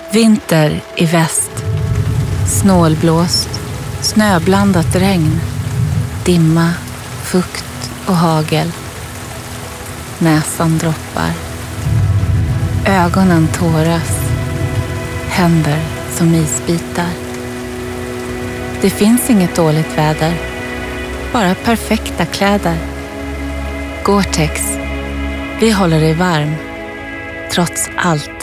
Vinter i väst. Snålblåst, snöblandat regn, dimma, fukt och hagel. Näsan droppar. Ögonen tåras. Händer som isbitar. Det finns inget dåligt väder. Bara perfekta kläder. Gore-Tex. Vi håller dig varm. Trots allt.